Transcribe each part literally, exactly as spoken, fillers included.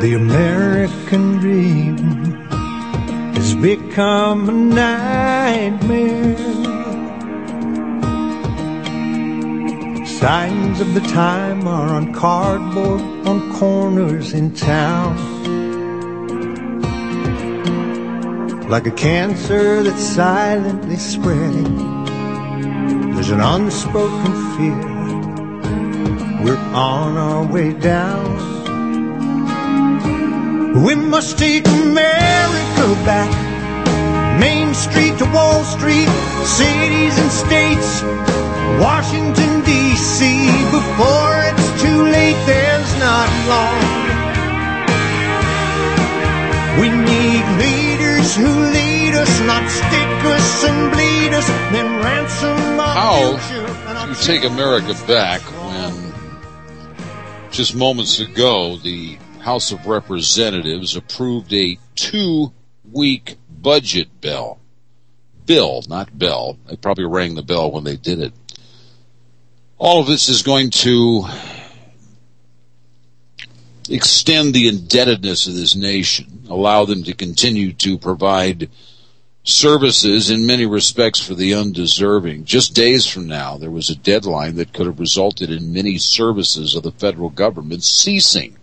The American dream has become a nightmare. Signs of the time are on cardboard on corners in town. Like a cancer that's silently spreading, there's an unspoken fear. We're on our way down. We must take America back, Main Street to Wall Street, cities and states, Washington, D C Before it's too late, there's not long. We need leaders who lead us, not stick us and bleed us, then ransom our future. How do you take America back when just moments ago the House of Representatives approved a two-week budget bill. Bill, not bell. They probably rang the bell when they did it. All of this is going to extend the indebtedness of this nation, allow them to continue to provide services in many respects for the undeserving. Just days from now, there was a deadline that could have resulted in many services of the federal government ceasing.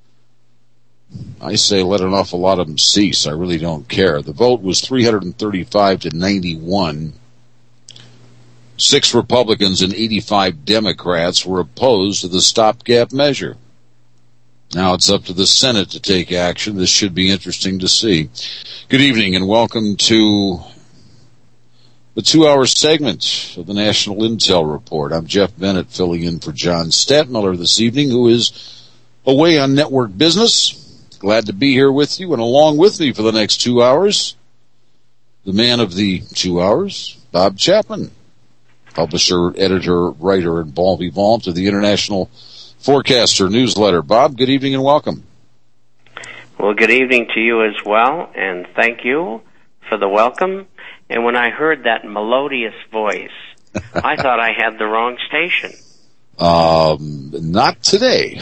I say let an awful lot of them cease. I really don't care. The vote was three hundred thirty-five to ninety-one. Six Republicans and eighty-five Democrats were opposed to the stopgap measure. Now it's up to the Senate to take action. This should be interesting to see. Good evening and welcome to the two-hour segment of the National Intel Report. I'm Jeff Bennett filling in for John Stadtmiller this evening, who is away on network business. Glad to be here with you, and along with me for the next two hours, the man of the two hours, Bob Chapman, publisher, editor, writer, and bon vivant of the International Forecaster newsletter. Bob, good evening and welcome. Well, good evening to you as well, and thank you for the welcome. And when I heard that melodious voice, I thought I had the wrong station. Um, not today.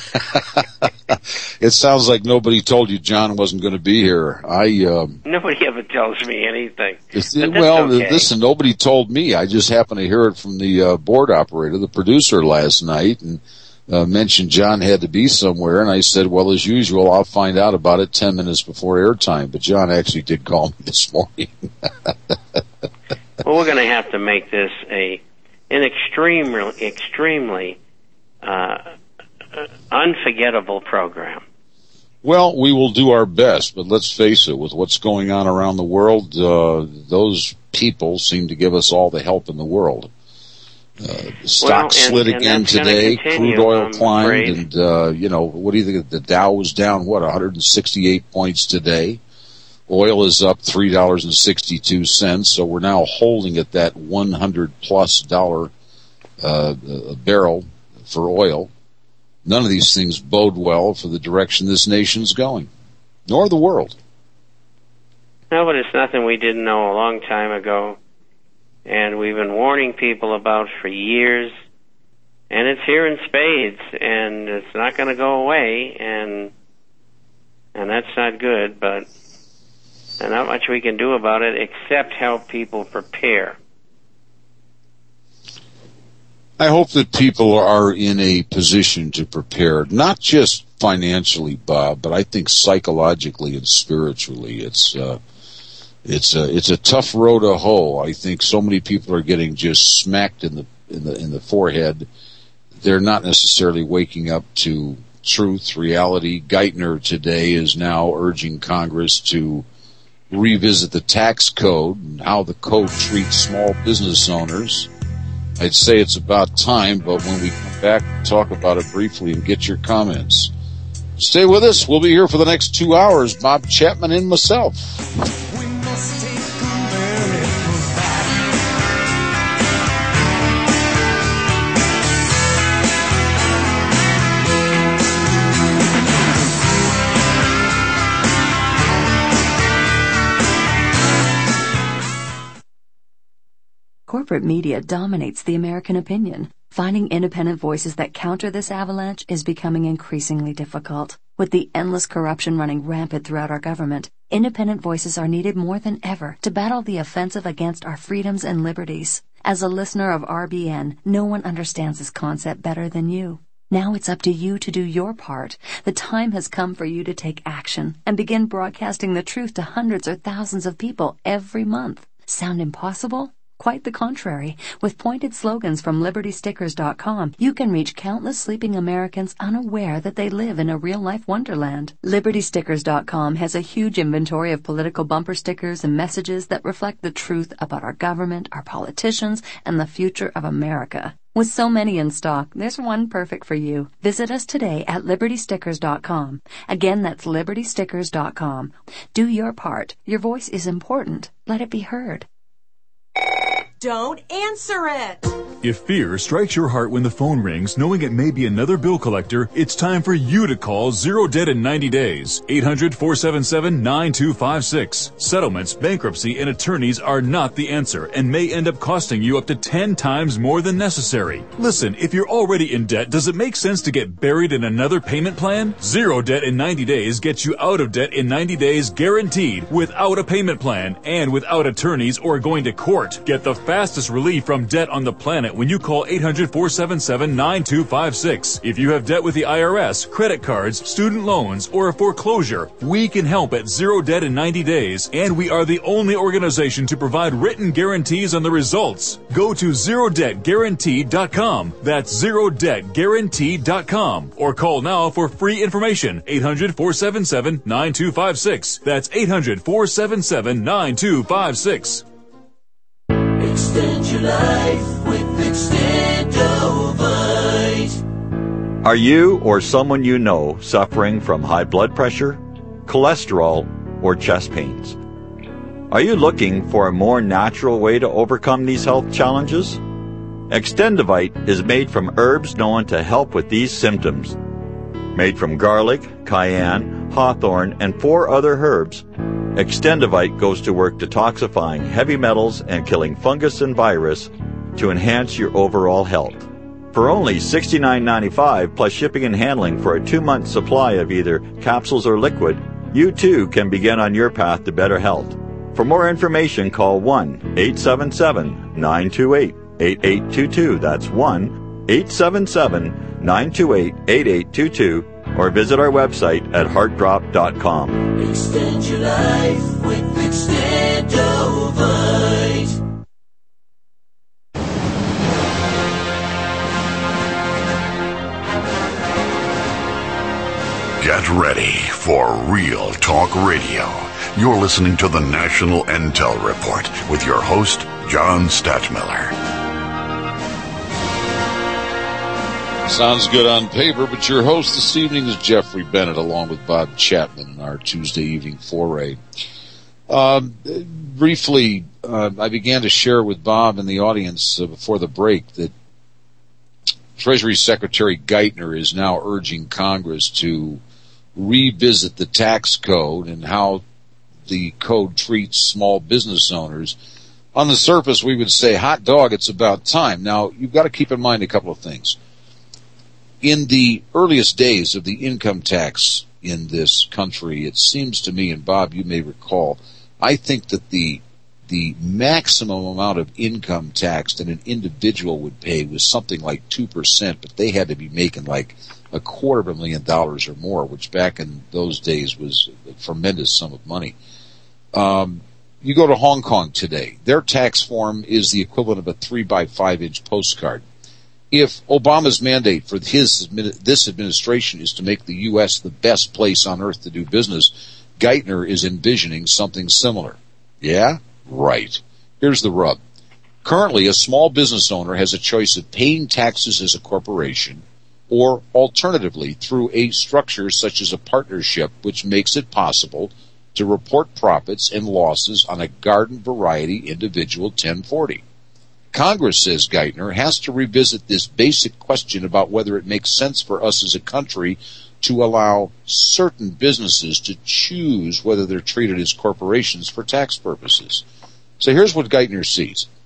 It sounds like nobody told you John wasn't going to be here. I um, Nobody ever tells me anything. Well, okay. Listen, nobody told me. I just happened to hear it from the uh, board operator, the producer, last night, and uh, mentioned John had to be somewhere. And I said, well, as usual, I'll find out about it ten minutes before airtime. But John actually did call me this morning. Well, we're going to have to make this a an extremely, extremely uh, unforgettable program. Well, we will do our best, but let's face it, with what's going on around the world, uh, those people seem to give us all the help in the world. Uh, stock well, and, slid and again today, continue, crude oil I'm climbed, afraid. and, uh, you know, what do you think? The Dow was down, what, one hundred sixty-eight points today? Oil is up three dollars and sixty-two cents, so we're now holding at that one hundred plus dollar uh, a barrel for oil. None of these things bode well for the direction this nation's going, nor the world. No, but it's nothing we didn't know a long time ago, and we've been warning people about for years, and it's here in spades, and it's not going to go away, and and that's not good, but there's not much we can do about it except help people prepare. I hope that people are in a position to prepare, not just financially, Bob, but I think psychologically and spiritually. It's uh, it's a it's a tough road to hoe. I think so many people are getting just smacked in the in the in the forehead. They're not necessarily waking up to truth, reality. Geithner today is now urging Congress to revisit the tax code and how the code treats small business owners. I'd say it's about time, but when we come back, talk about it briefly and get your comments. Stay with us. We'll be here for the next two hours. Bob Chapman and myself. We must take America back. Corporate media dominates the American opinion. Finding independent voices that counter this avalanche is becoming increasingly difficult. With the endless corruption running rampant throughout our government, independent voices are needed more than ever to battle the offensive against our freedoms and liberties. As a listener of R B N, no one understands this concept better than you. Now it's up to you to do your part. The time has come for you to take action and begin broadcasting the truth to hundreds or thousands of people every month. Sound impossible? Quite the contrary. With pointed slogans from Liberty Stickers dot com, you can reach countless sleeping Americans unaware that they live in a real-life wonderland. Liberty Stickers dot com has a huge inventory of political bumper stickers and messages that reflect the truth about our government, our politicians, and the future of America. With so many in stock, there's one perfect for you. Visit us today at Liberty Stickers dot com. Again, that's Liberty Stickers dot com. Do your part. Your voice is important. Let it be heard. Don't answer it! If fear strikes your heart when the phone rings, knowing it may be another bill collector, it's time for you to call Zero Debt in ninety days. eight hundred, four seven seven, nine two five six. Settlements, bankruptcy, and attorneys are not the answer and may end up costing you up to ten times more than necessary. Listen, if you're already in debt, does it make sense to get buried in another payment plan? Zero Debt in ninety days gets you out of debt in ninety days guaranteed, without a payment plan and without attorneys or going to court. Get the fastest relief from debt on the planet when you call eight hundred, four seven seven, nine two five six. If you have debt with the I R S, credit cards, student loans, or a foreclosure, we can help at Zero Debt in ninety days, and we are the only organization to provide written guarantees on the results. Go to Zero Debt Guaranteed dot com. That's Zero Debt Guaranteed dot com. Or call now for free information. eight hundred, four seven seven, nine two five six. That's eight hundred, four seven seven, nine two five six. Extend your life with Extendovite. Are you or someone you know suffering from high blood pressure, cholesterol, or chest pains? Are you looking for a more natural way to overcome these health challenges? Extendovite is made from herbs known to help with these symptoms. Made from garlic, cayenne, hawthorn, and four other herbs, Extendovite goes to work detoxifying heavy metals and killing fungus and virus to enhance your overall health. For only sixty-nine ninety-five plus shipping and handling for a two-month supply of either capsules or liquid, you too can begin on your path to better health. For more information, call one eight seven seven, nine two eight, eight eight two two. That's one eight seven seven, nine two eight, eight eight two two. Or visit our website at heart drop dot com. Extend your life with Extendovite. Get ready for Real Talk Radio. You're listening to the National Intel Report with your host, John Stadtmiller. Sounds good on paper, but your host this evening is Jeffrey Bennett, along with Bob Chapman in our Tuesday evening foray. Um, briefly, uh, I began to share with Bob and the audience uh, before the break that Treasury Secretary Geithner is now urging Congress to revisit the tax code and how the code treats small business owners. On the surface, we would say, hot dog, it's about time. Now, you've got to keep in mind a couple of things. In the earliest days of the income tax in this country, it seems to me, and Bob, you may recall, I think that the the maximum amount of income tax that an individual would pay was something like two percent, but they had to be making like a quarter of a million dollars or more, which back in those days was a tremendous sum of money. Um, you go to Hong Kong today, their tax form is the equivalent of a three by five inch postcard. If Obama's mandate for his this administration is to make the U S the best place on earth to do business, Geithner is envisioning something similar. Yeah? Right. Here's the rub. Currently, a small business owner has a choice of paying taxes as a corporation or alternatively through a structure such as a partnership, which makes it possible to report profits and losses on a garden variety individual ten forty. Congress, says Geithner, has to revisit this basic question about whether it makes sense for us as a country to allow certain businesses to choose whether they're treated as corporations for tax purposes. So here's what Geithner sees.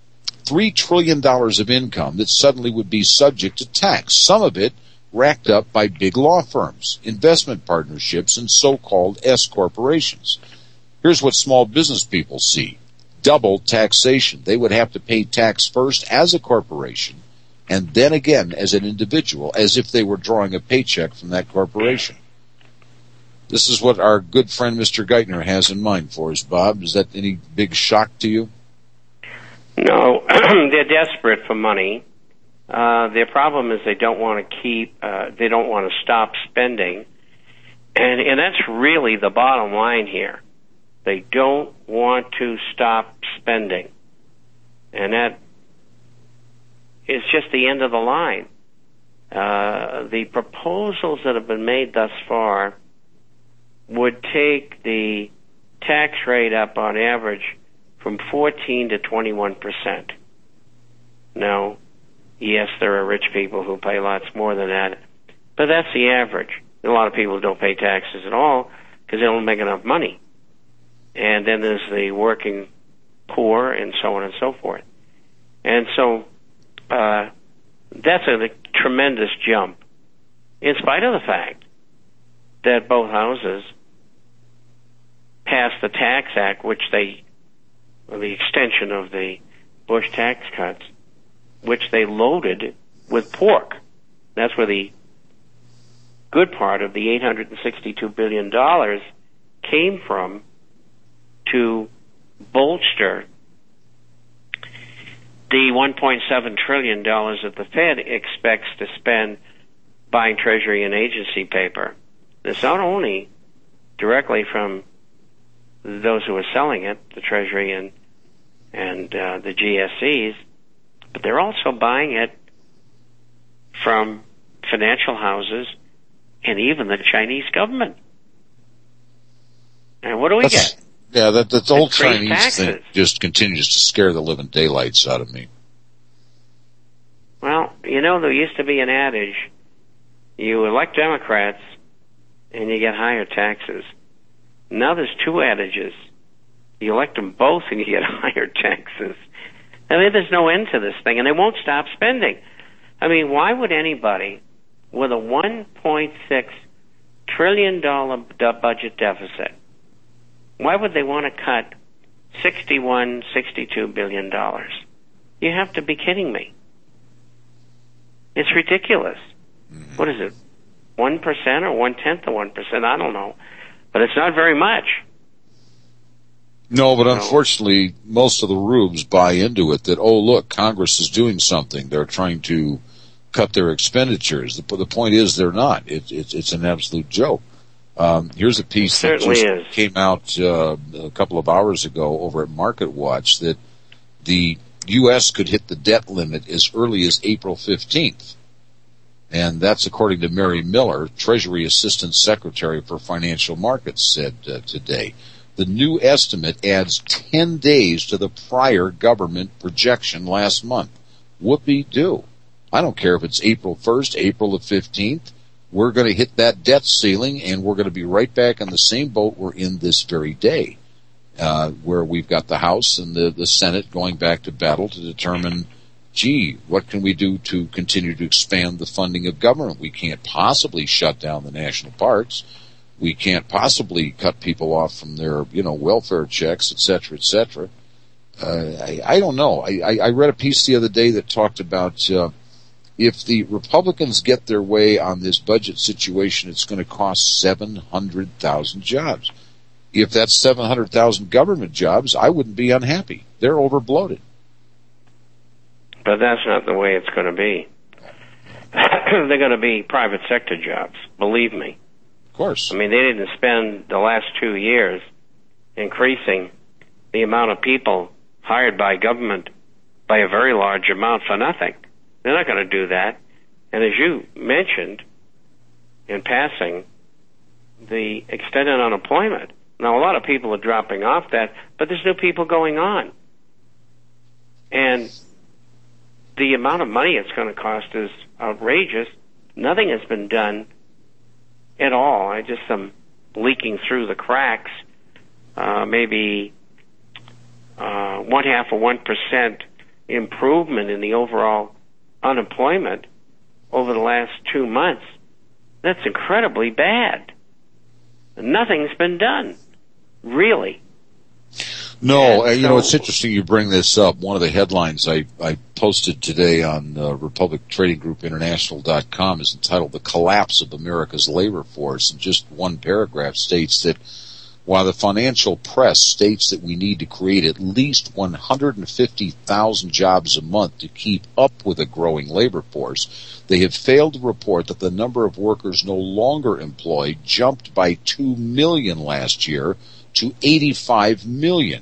three trillion dollars of income that suddenly would be subject to tax, some of it racked up by big law firms, investment partnerships, and so-called S corporations. Here's what small business people see. Double taxation. They would have to pay tax first as a corporation and then again as an individual, as if they were drawing a paycheck from that corporation. This is what our good friend Mister Geithner has in mind for us, Bob. Is that any big shock to you? No, they're desperate for money. Uh, their problem is they don't want to keep, uh, they don't want to stop spending. And, and that's really the bottom line here. They don't want to stop spending. And that is just the end of the line. Uh, the proposals that have been made thus far would take the tax rate up on average from fourteen to twenty-one percent. Now, yes, there are rich people who pay lots more than that, but that's the average. A lot of people don't pay taxes at all because they don't make enough money. And then there's the working poor and so on and so forth. And so uh, that's a, a tremendous jump, in spite of the fact that both houses passed the Tax Act, which they, or the extension of the Bush tax cuts, which they loaded with pork. That's where the good part of the eight hundred sixty-two billion dollars came from, to bolster the one point seven trillion dollars that the Fed expects to spend buying Treasury and agency paper. It's not only directly from those who are selling it, the Treasury and and uh, the G S Es, but they're also buying it from financial houses and even the Chinese government. And what do we That's, get? Yeah, that, that old Chinese taxes. thing just continues to scare the living daylights out of me. Well, you know, there used to be an adage, you elect Democrats and you get higher taxes. Now there's two adages. You elect them both and you get higher taxes. I mean, there's no end to this thing, and they won't stop spending. I mean, why would anybody with a one point six trillion dollars budget deficit, why would they want to cut sixty-one, sixty-two billion dollars? You have to be kidding me. It's ridiculous. Mm-hmm. What is it? One percent or one tenth of one percent? I don't know, but it's not very much. No, but unfortunately, most of the rubes buy into it that, oh, look, Congress is doing something. They're trying to cut their expenditures. The, the point is they're not. It, it, it's an absolute joke. Um, here's a piece that just is. came out uh, a couple of hours ago over at Market Watch that the U S could hit the debt limit as early as April fifteenth. And that's according to Mary Miller, Treasury Assistant Secretary for Financial Markets, said uh, today. The new estimate adds ten days to the prior government projection last month. Whoopee-doo. I don't care if it's April first, April the fifteenth. We're going to hit that debt ceiling, and we're going to be right back in the same boat we're in this very day, uh, where we've got the House and the, the Senate going back to battle to determine, gee, what can we do to continue to expand the funding of government? We can't possibly shut down the national parks. We can't possibly cut people off from their, you know, welfare checks, et cetera, et cetera. Uh, I, I don't know. I, I read a piece the other day that talked about uh, if the Republicans get their way on this budget situation, it's going to cost seven hundred thousand jobs. If that's seven hundred thousand government jobs, I wouldn't be unhappy. They're overbloated. But that's not the way it's going to be. They're going to be private sector jobs, believe me. Of course. I mean, they didn't spend the last two years increasing the amount of people hired by government by a very large amount for nothing. They're not going to do that. And as you mentioned in passing, the extended unemployment. Now, a lot of people are dropping off that, but there's new people going on. And the amount of money it's going to cost is outrageous. Nothing has been done at all. I just am leaking through the cracks. Uh, maybe uh, one half of one percent improvement in the overall unemployment over the last two months. That's incredibly bad. Nothing's been done, really. No, And uh, you so- know, it's interesting you bring this up. One of the headlines I, I posted today on uh, Republic Trading Group International dot com is entitled "The Collapse of America's Labor Force," and just one paragraph states that while the financial press states that we need to create at least one hundred fifty thousand jobs a month to keep up with a growing labor force, they have failed to report that the number of workers no longer employed jumped by two million last year to eighty-five million.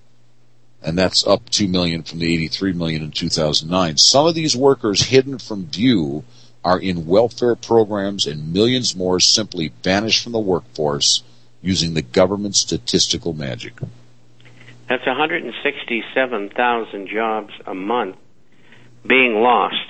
And that's up two million from the eighty-three million in two thousand nine. Some of these workers hidden from view are in welfare programs, and millions more simply vanish from the workforce using the government's statistical magic. That's one hundred sixty-seven thousand jobs a month being lost.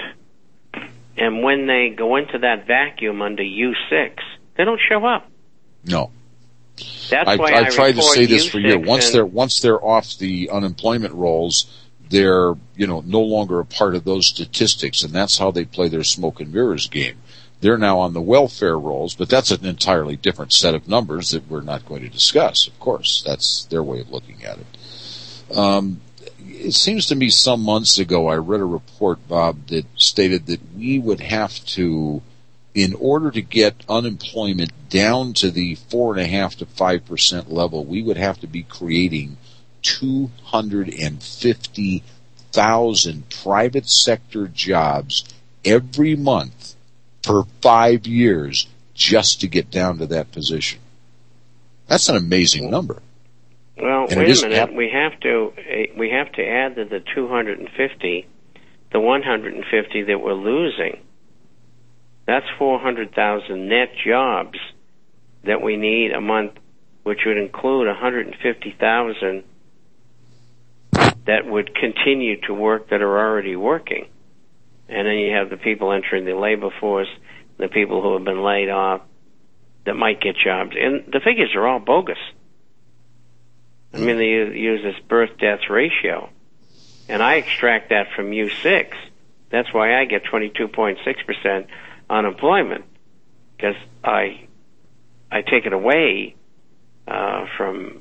And when they go into that vacuum under U six, they don't show up. No. That's I, why I've I tried to report say this for U years. six Once and- they're once they're off the unemployment rolls, they're you know no longer a part of those statistics, and that's how they play their smoke and mirrors game. They're now on the welfare rolls, but that's an entirely different set of numbers that we're not going to discuss. Of course, that's their way of looking at it. Um, it seems to me some months ago I read a report, Bob, that stated that we would have to, in order to get unemployment down to the four and a half to five percent level, we would have to be creating two hundred fifty thousand private sector jobs every month for five years just to get down to that position. That's an amazing number. Well, And it wait is a minute. hap- We have to eh, we have to add to the two hundred fifty, the one hundred fifty that we're losing. That's four hundred thousand net jobs that we need a month, which would include one hundred fifty thousand that would continue to work that are already working. And then you have the people entering the labor force, the people who have been laid off that might get jobs. And the figures are all bogus. I mean, they use this birth-death ratio. And I extract that from U six. That's why I get twenty-two point six percent unemployment, because I I take it away uh, from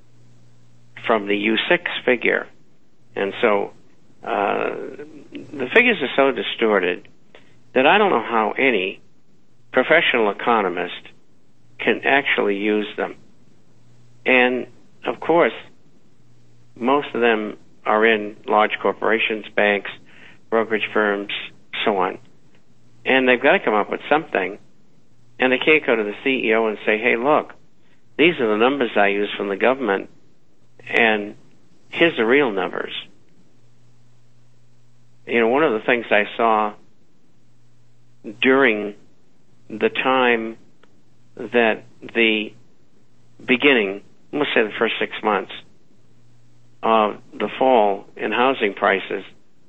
from the U six figure. And so uh, the figures are so distorted that I don't know how any professional economist can actually use them. And, of course, most of them are in large corporations, banks, brokerage firms, so on. And they've got to come up with something. And they can't go to the C E O and say, hey, look, these are the numbers I use from the government, and here's the real numbers. You know, one of the things I saw during the time that the beginning, let's say the first six months of the fall in housing prices,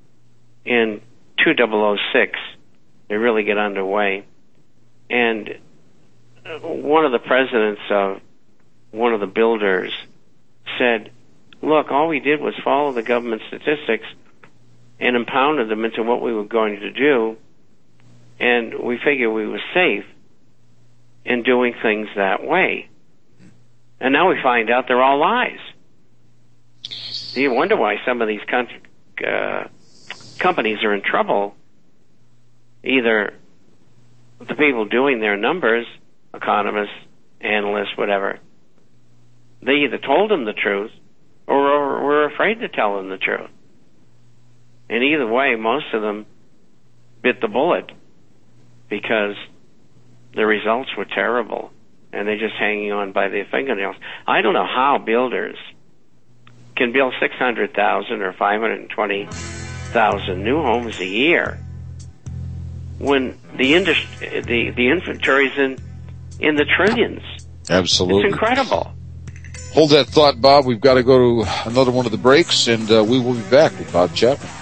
in two thousand six, they really get underway. And one of the presidents of one of the builders said, look, all we did was follow the government statistics and impounded them into what we were going to do, and we figured we were safe in doing things that way. And now we find out they're all lies. You wonder why some of these con- uh, companies are in trouble. Either the people doing their numbers, economists, analysts, whatever, they either told them the truth or were afraid to tell them the truth. And either way, most of them bit the bullet because the results were terrible and they're just hanging on by their fingernails. I don't know how builders can build six hundred thousand or five hundred twenty thousand new homes a year when the industry, the, the inventory's in, in the trillions. Absolutely. It's incredible. Hold that thought, Bob. We've got to go to another one of the breaks, and uh, we will be back with Bob Chapman.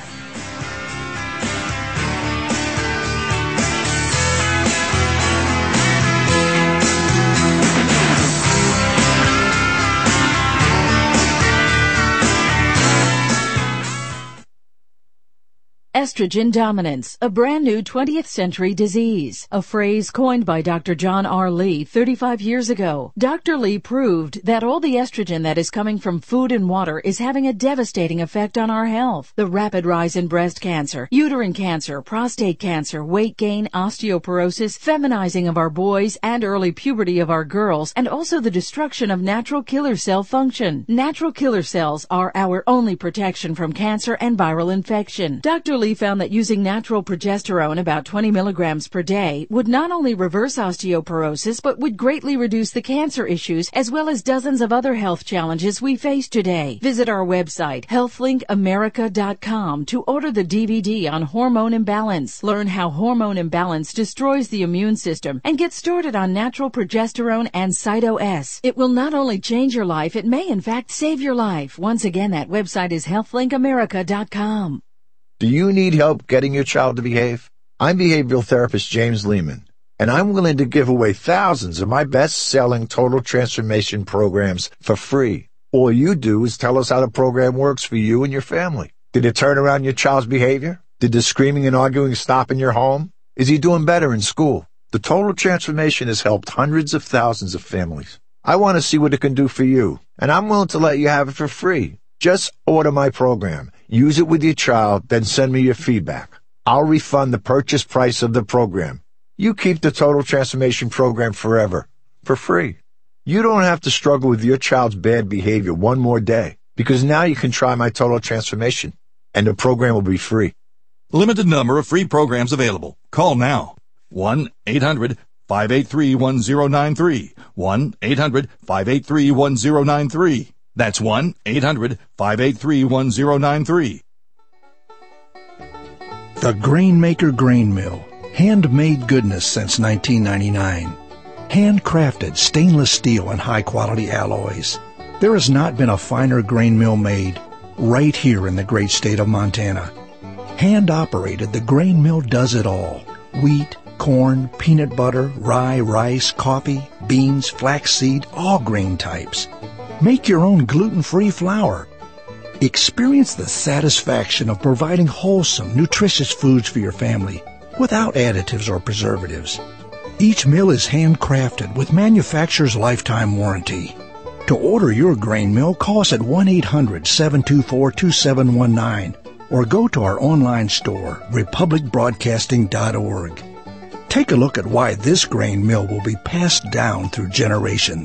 Estrogen dominance, a brand new twentieth century disease, a phrase coined by Doctor John R. Lee thirty-five years ago. Doctor Lee proved that all the estrogen that is coming from food and water is having a devastating effect on our health. The rapid rise in breast cancer, uterine cancer, prostate cancer, weight gain, osteoporosis, feminizing of our boys, and early puberty of our girls, and also the destruction of natural killer cell function. Natural killer cells are our only protection from cancer and viral infection. Doctor Lee found that using natural progesterone, about twenty milligrams per day, would not only reverse osteoporosis, but would greatly reduce the cancer issues as well as dozens of other health challenges we face today. Visit our website, health link america dot com, to order the D V D on hormone imbalance. Learn how hormone imbalance destroys the immune system and get started on natural progesterone and Cyto-S. It will not only change your life, it may in fact save your life. Once again, that website is health link america dot com. Do you need help getting your child to behave? I'm behavioral therapist James Lehman, and I'm willing to give away thousands of my best-selling total transformation programs for free. All you do is tell us how the program works for you and your family. Did it turn around your child's behavior? Did the screaming and arguing stop in your home? Is he doing better in school? The total transformation has helped hundreds of thousands of families. I want to see what it can do for you, and I'm willing to let you have it for free. Just order my program, use it with your child, then send me your feedback. I'll refund the purchase price of the program. You keep the Total Transformation Program forever, for free. You don't have to struggle with your child's bad behavior one more day, because now you can try my Total Transformation, and the program will be free. Limited number of free programs available. Call now. one eight hundred five eight three one zero nine three. one eight hundred five eight three one zero nine three. That's one eight hundred five eight three one zero nine three. The Grainmaker Grain Mill. Handmade goodness since nineteen ninety-nine. Handcrafted stainless steel and high-quality alloys. There has not been a finer grain mill made right here in the great state of Montana. Hand-operated, the grain mill does it all. Wheat, corn, peanut butter, rye, rice, coffee, beans, flaxseed, all grain types. Make your own gluten-free flour. Experience the satisfaction of providing wholesome, nutritious foods for your family without additives or preservatives. Each mill is handcrafted with manufacturer's lifetime warranty. To order your grain mill, call us at one eight hundred seven two four two seven one nine or go to our online store, republic broadcasting dot org. Take a look at why this grain mill will be passed down through generations.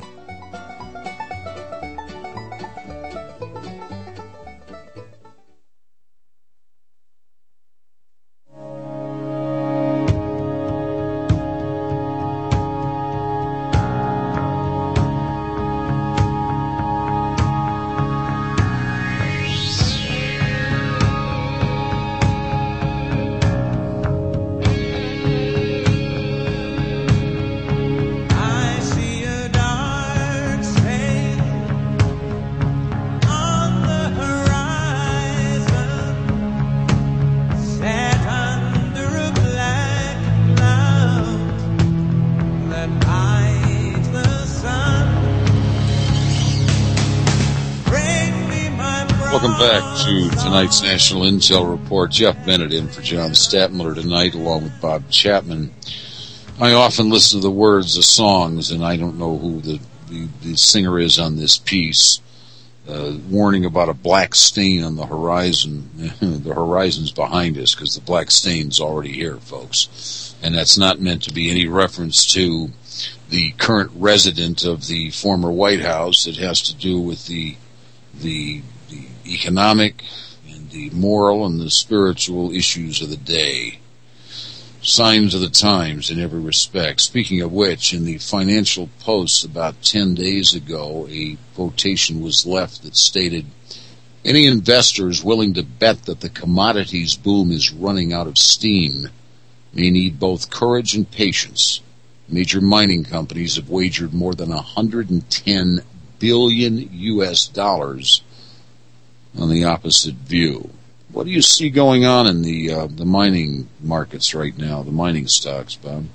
Welcome back to tonight's National Intel Report. Jeff Bennett in for John Stadtmiller tonight, along with Bob Chapman. I often listen to the words of songs, and I don't know who the, the, the singer is on this piece. Uh, warning about a black stain on the horizon. The horizon's behind us because the black stain's already here, folks. And that's not meant to be any reference to the current resident of the former White House. It has to do with the the the economic and the moral and the spiritual issues of the day. Signs of the times in every respect. Speaking of which, in the Financial Post about ten days ago, a quotation was left that stated, "Any investors willing to bet that the commodities boom is running out of steam may need both courage and patience. Major mining companies have wagered more than one hundred ten billion U S dollars on the opposite view." What do you see going on in the uh, the mining markets right now, the mining stocks, Bob?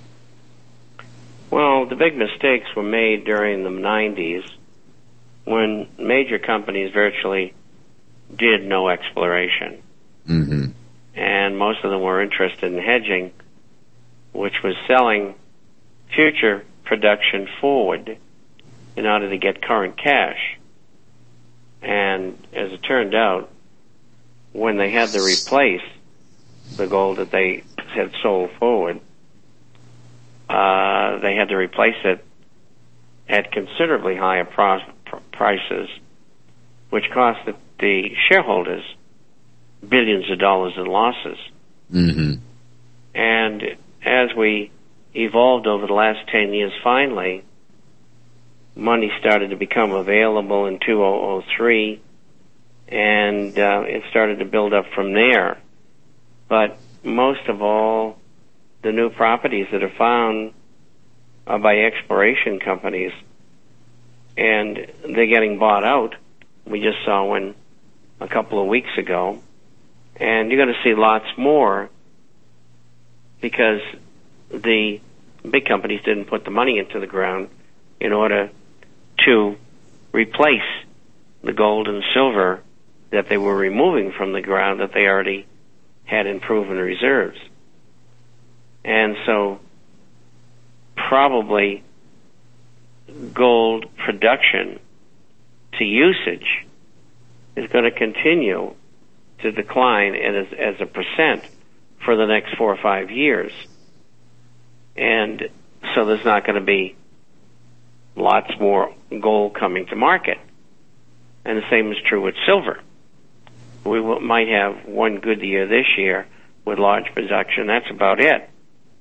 Well, the big mistakes were made during the nineties when major companies virtually did no exploration. Mm-hmm. and most of them were interested in hedging, which was selling future production forward in order to get current cash. And as it turned out, when they had to replace the gold that they had sold forward, uh, they had to replace it at considerably higher pro- pr- prices, which cost the, the shareholders billions of dollars in losses. Mm-hmm. And as we evolved over the last ten years, finally, money started to become available in two thousand three, and uh, it started to build up from there. But most of all, the new properties that are found are by exploration companies, and they're getting bought out. We just saw one a couple of weeks ago, and you're going to see lots more because the big companies didn't put the money into the ground in order to replace the gold and silver that they were removing from the ground that they already had in proven reserves. And so probably gold production to usage is going to continue to decline as, as a percent for the next four or five years. And so there's not going to be lots more gold coming to market. And the same is true with silver. We will, might have one good year this year with large production. That's about it.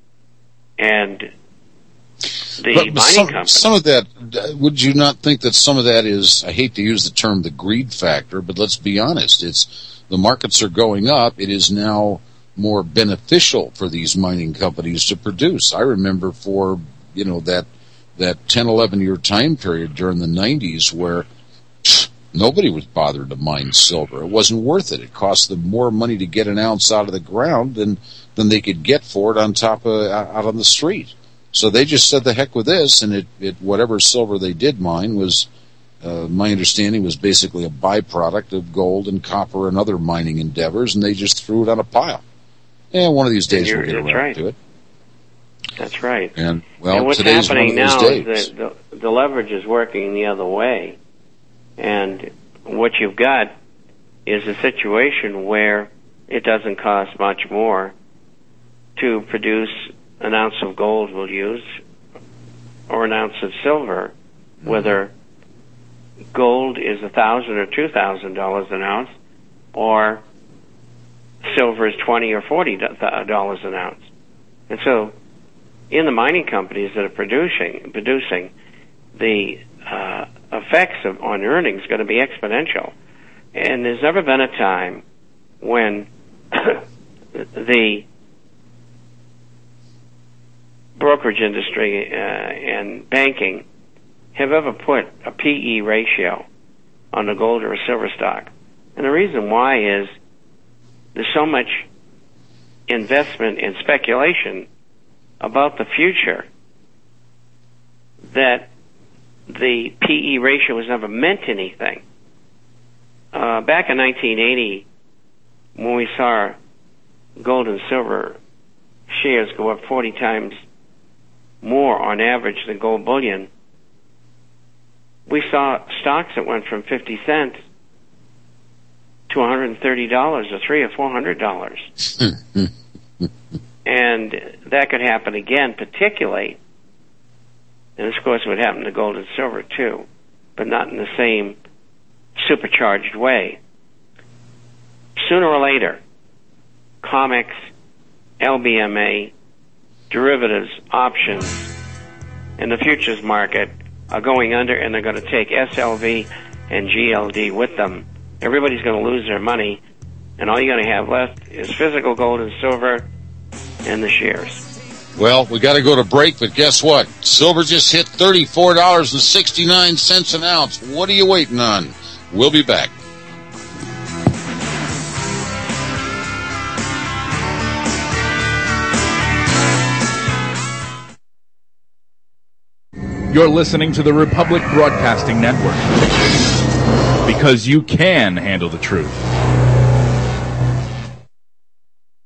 And the but, but mining some, companies... Some of that, would you not think that some of that is, I hate to use the term the greed factor, but let's be honest, it's the markets are going up. It is now more beneficial for these mining companies to produce. I remember for, you know, that that ten, eleven year time period during the nineties where pff, nobody was bothered to mine silver. It wasn't worth it. It cost them more money to get an ounce out of the ground than, than they could get for it on top of, out on the street. So they just said the heck with this, and it, it whatever silver they did mine was, uh, my understanding was basically a byproduct of gold and copper and other mining endeavors, and they just threw it on a pile. And one of these days we'll get around right. to it. That's right. And, well, and what's today's happening one of those now days. is that the, the leverage is working the other way. And what you've got is a situation where it doesn't cost much more to produce an ounce of gold, we'll use, or an ounce of silver, mm-hmm. whether gold is a thousand or two thousand dollars an ounce, or silver is twenty or forty dollars an ounce. And so, in the mining companies that are producing, producing, the uh, effects of, on earnings are going to be exponential. And there's never been a time when the brokerage industry uh, and banking have ever put a P E ratio on a gold or a silver stock. And the reason why is there's so much investment and speculation about the future that the P E ratio has never meant anything. Uh, back in nineteen eighty, when we saw gold and silver shares go up forty times more on average than gold bullion, we saw stocks that went from fifty cents to one hundred thirty dollars or three or four hundred dollars. And that could happen again, particularly, and of course it would happen to gold and silver too, but not in the same supercharged way. Sooner or later, comics, L B M A, derivatives, options, and the futures market are going under, and they're going to take S L V and G L D with them. Everybody's going to lose their money, and all you're going to have left is physical gold and silver and the shares. Well, we got to go to break, but guess what? Silver just hit thirty-four dollars and sixty-nine cents an ounce. What are you waiting on? We'll be back. You're listening to the Republic Broadcasting Network, because you can handle the truth.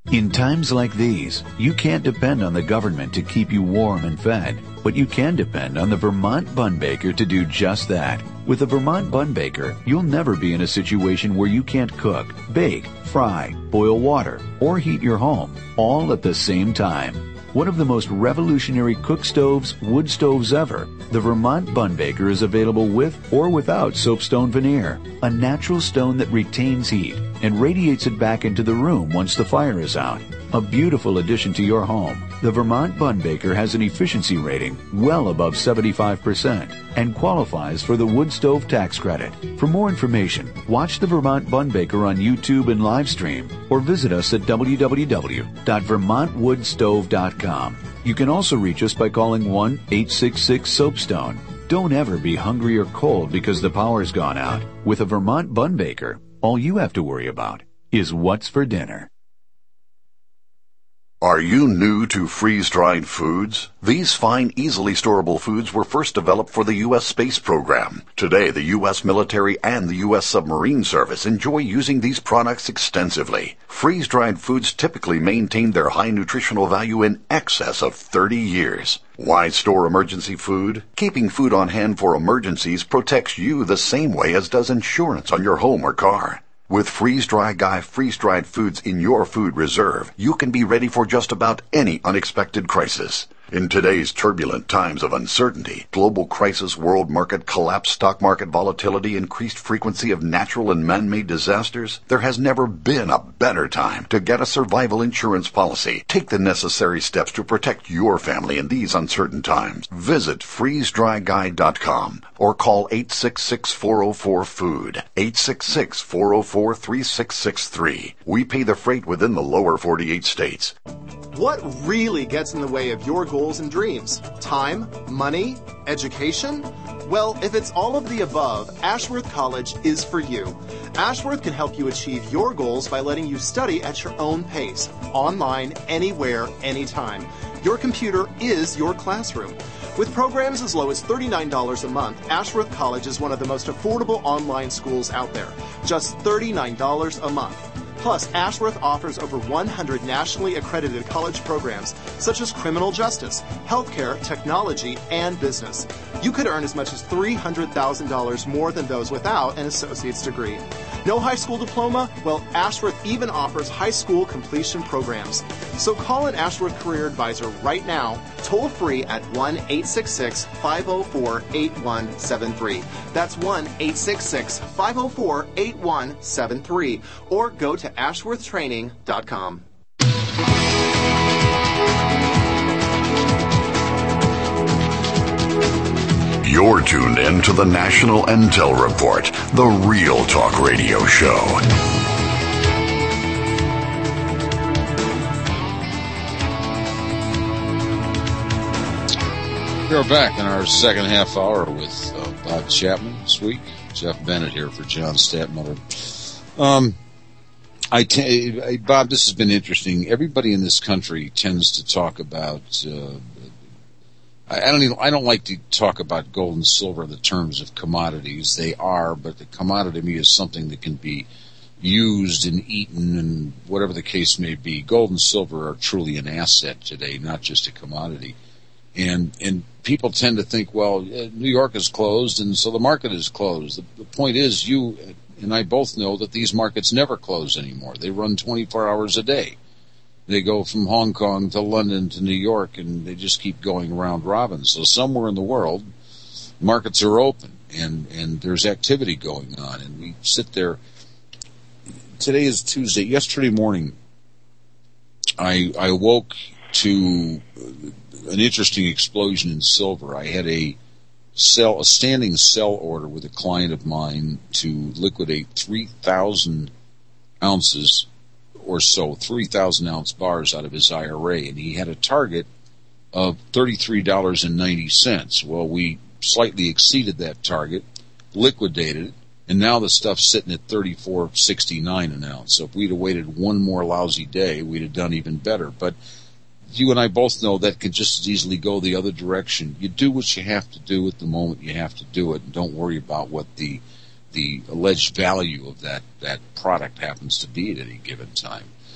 In times like these, you can't depend on the government to keep you warm and fed, but you can depend on the Vermont Bun Baker to do just that. With the Vermont Bun Baker, you'll never be in a situation where you can't cook, bake, fry, boil water, or heat your home, all at the same time. One of the most revolutionary cook stoves, wood stoves ever, the Vermont Bun Baker is available with or without soapstone veneer, a natural stone that retains heat and radiates it back into the room once the fire is out. A beautiful addition to your home. The Vermont Bun Baker has an efficiency rating well above seventy-five percent and qualifies for the wood stove tax credit. For more information, watch the Vermont Bun Baker on YouTube and live stream or visit us at w w w dot vermont wood stove dot com. You can also reach us by calling one eight six six soapstone. Don't ever be hungry or cold because the power's gone out. With a Vermont Bun Baker, all you have to worry about is what's for dinner. Are you new to freeze-dried foods? These fine, easily storable foods were first developed for the U S space program. Today, the U S military and the U S submarine service enjoy using these products extensively. Freeze-dried foods typically maintain their high nutritional value in excess of thirty years. Why store emergency food? Keeping food on hand for emergencies protects you the same way as does insurance on your home or car. With Freeze-Dry Guy freeze-dried foods in your food reserve, you can be ready for just about any unexpected crisis. In today's turbulent times of uncertainty, global crisis, world market collapse, stock market volatility, increased frequency of natural and man-made disasters, there has never been a better time to get a survival insurance policy. Take the necessary steps to protect your family in these uncertain times. Visit freeze dry guy dot com or call eight six six, four oh four, food, eight six six, four oh four, three six six three. We pay the freight within the lower forty-eight states. What really gets in the way of your goals and dreams? Time? Money? Education? Well, if it's all of the above, Ashworth College is for you. Ashworth can help you achieve your goals by letting you study at your own pace, online, anywhere, anytime. Your computer is your classroom. With programs as low as thirty-nine dollars a month, Ashworth College is one of the most affordable online schools out there. Just thirty-nine dollars a month. Plus, Ashworth offers over one hundred nationally accredited college programs, such as criminal justice, healthcare, technology, and business. You could earn as much as three hundred thousand dollars more than those without an associate's degree. No high school diploma? Well, Ashworth even offers high school completion programs. So call an Ashworth Career Advisor right now, toll free at one eight six six, five oh four, eight one seven three. That's one eight six six, five oh four, eight one seven three. Or go to ashworth training dot com. You're tuned in to the National Intel Report, the Real Talk Radio Show. We're back in our second half hour with uh, Bob Chapman this week. Jeff Bennett here for John Stadtmiller. Um, I t- Bob, this has been interesting. Everybody in this country tends to talk about. Uh, I don't even, I don't like to talk about gold and silver in the terms of commodities. They are, but the commodity to me is something that can be used and eaten and whatever the case may be. Gold and silver are truly an asset today, not just a commodity. And and people tend to think, well, New York is closed, and so the market is closed. The, the point is, you and I both know that these markets never close anymore. They run twenty-four hours a day. They go from Hong Kong to London to New York, and they just keep going round robin. So somewhere in the world, markets are open, and, and there's activity going on. And we sit there. Today is Tuesday. Yesterday morning, I I woke to an interesting explosion in silver. I had a sell, a standing sell order with a client of mine to liquidate three thousand ounces or so, three thousand ounce bars out of his I R A, and he had a target of thirty-three dollars and ninety cents. Well, we slightly exceeded that target, liquidated it, and now the stuff's sitting at thirty-four sixty-nine an ounce. So if we'd have waited one more lousy day, we'd have done even better. But you and I both know that can just as easily go the other direction. You do what you have to do at the moment you have to do it, and don't worry about what the the alleged value of that, that product happens to be at any given time.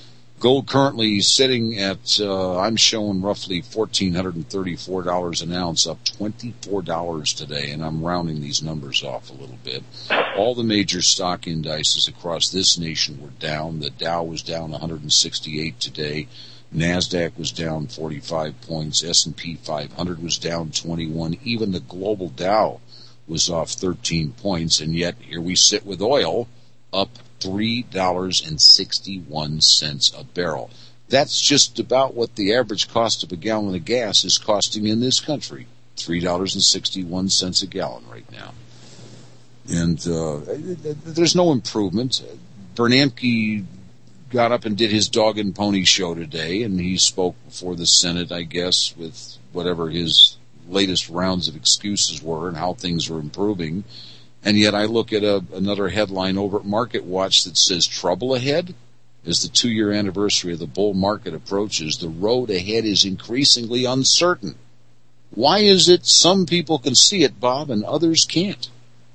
Gold currently sitting at, uh, I'm showing roughly one thousand four hundred thirty-four dollars an ounce, up twenty-four dollars today, and I'm rounding these numbers off a little bit. All the major stock indices across this nation were down. The Dow was down one hundred sixty-eight today. NASDAQ was down forty-five points. S and P five hundred was down twenty-one. Even the global Dow was off thirteen points, and yet here we sit with oil up three dollars and sixty-one cents a barrel. That's just about what the average cost of a gallon of gas is costing in this country, three dollars and sixty-one cents a gallon right now. And uh, there's no improvement. Bernanke got up and did his dog and pony show today, and he spoke before the Senate, I guess, with whatever his latest rounds of excuses were and how things are improving. And yet I look at a, another headline over at Market Watch that says trouble ahead. As the two-year anniversary of the bull market approaches, the road ahead is increasingly uncertain. Why is it some people can see it, Bob, and others can't?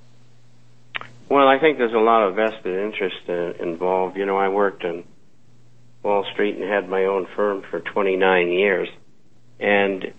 Well, I think there's a lot of vested interest uh, involved. You know, I worked in Wall Street and had my own firm for twenty-nine years. And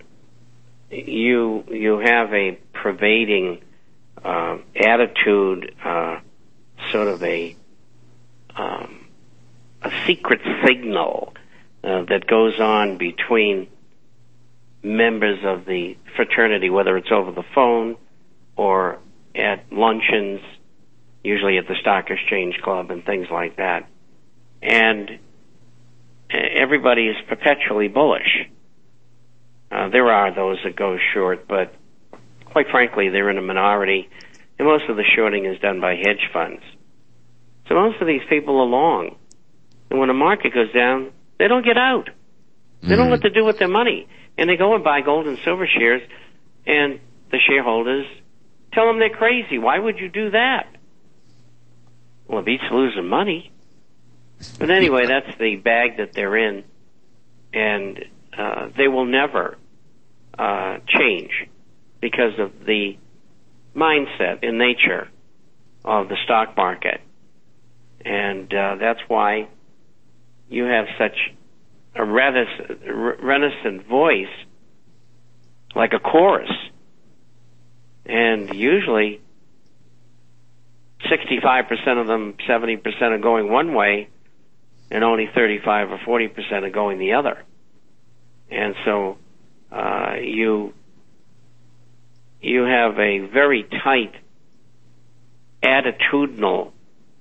you you have a pervading uh, attitude, uh, sort of a um, a secret signal uh, that goes on between members of the fraternity, whether it's over the phone or at luncheons, usually at the Stock Exchange Club and things like that. And everybody is perpetually bullish. Uh, there are those that go short, but quite frankly, they're in a minority, and most of the shorting is done by hedge funds. So most of these people are long. And when the market goes down, they don't get out. They don't know what to do with their money. And they go and buy gold and silver shares, and the shareholders tell them they're crazy. Why would you do that? Well, it beats losing money. But anyway, that's the bag that they're in, and uh, they will never uh, change because of the mindset and nature of the stock market. And uh, that's why you have such a reticent, reticent voice, like a chorus. And usually sixty-five percent of them, seventy percent are going one way, and only thirty-five or forty percent are going the other. And so uh, you you have a very tight attitudinal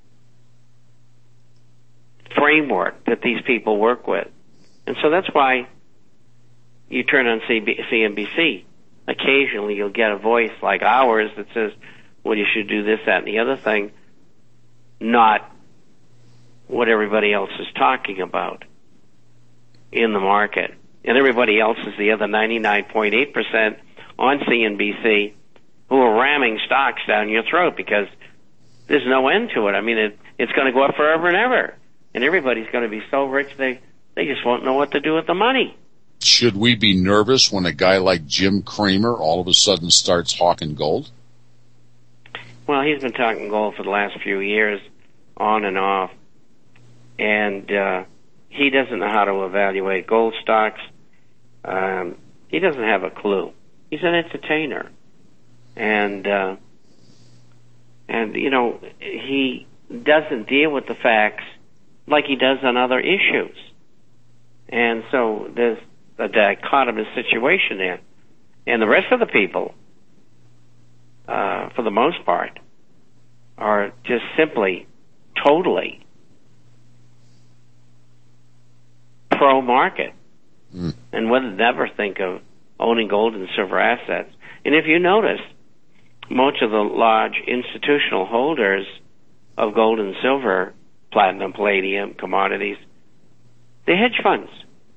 framework that these people work with. And so that's why you turn on C N B C. Occasionally you'll get a voice like ours that says, well, you should do this, that, and the other thing, not what everybody else is talking about in the market. And everybody else is the other ninety-nine point eight percent on C N B C who are ramming stocks down your throat because there's no end to it. I mean, it, it's going to go up forever and ever. And everybody's going to be so rich they, they just won't know what to do with the money. Should we be nervous when a guy like Jim Cramer all of a sudden starts hawking gold? Well, he's been talking gold for the last few years, on and off. And uh, he doesn't know how to evaluate gold stocks. Um, he doesn't have a clue. He's an entertainer. And, uh, and you know, he doesn't deal with the facts like he does on other issues. And so there's a dichotomous situation there. And the rest of the people, uh, for the most part, are just simply, totally pro-market. Mm. And would never think of owning gold and silver assets. And if you notice, most of the large institutional holders of gold and silver, platinum, palladium, commodities, they're hedge funds.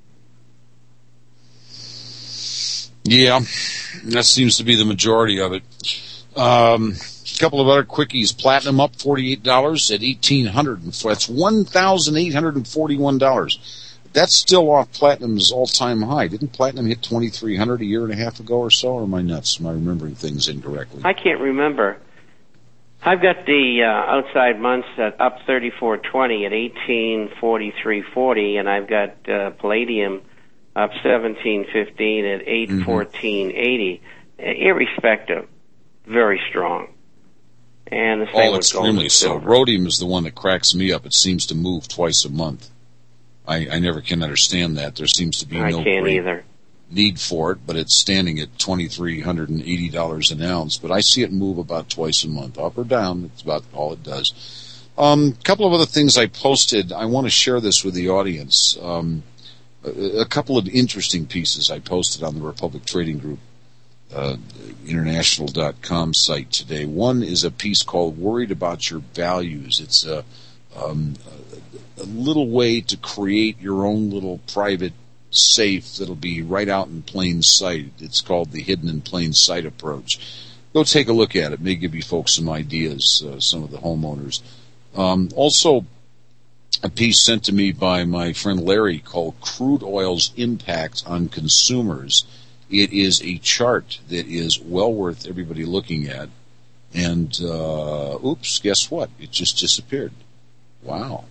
Yeah, that seems to be the majority of it. Um, a couple of other quickies. Platinum up forty-eight dollars at eighteen hundred dollars. That's one thousand eight hundred forty-one dollars. That's still off platinum's all-time high. Didn't platinum hit twenty-three hundred dollars a year and a half ago or so? Or am I nuts? Am I remembering things incorrectly? I can't remember. I've got the uh, outside months at up thirty-four twenty at eighteen forty-three forty, and I've got uh, palladium up seventeen fifteen at eight fourteen eighty. Mm-hmm. Irrespective, very strong. And the same All with extremely gold and so. silver. Rhodium is the one that cracks me up. It seems to move twice a month. I, I never can understand that. There seems to be I no can't great either. need for it, but it's standing at two thousand three hundred eighty dollars an ounce. But I see it move about twice a month, up or down. It's about all it does. A um, couple of other things I posted. I want to share this with the audience. Um, a, a couple of interesting pieces I posted on the Republic Trading Group uh, international dot com site today. One is a piece called "Worried About Your Values." It's a, um, a little way to create your own little private safe that'll be right out in plain sight. It's called the Hidden in Plain Sight approach. Go take a look at it. May give you folks some ideas, uh, some of the homeowners. Um, also, a piece sent to me by my friend Larry called Crude Oil's Impact on Consumers. It is a chart that is well worth everybody looking at. And, uh, oops, guess what? It just disappeared. Wow.